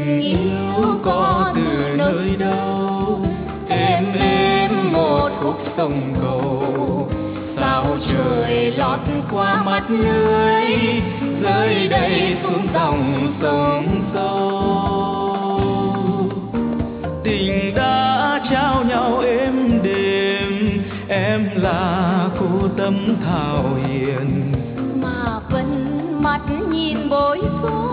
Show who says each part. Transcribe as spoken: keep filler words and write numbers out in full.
Speaker 1: tình yêu có từ nơi đâu. Êm êm một khúc sông cầu, sao trời lót qua mắt lưới, rơi đây xuống dòng sông sâu. Tình đã trao nhau êm đềm, em là cô tấm thảo hiền
Speaker 2: mà vẫn mắt nhìn bối rối.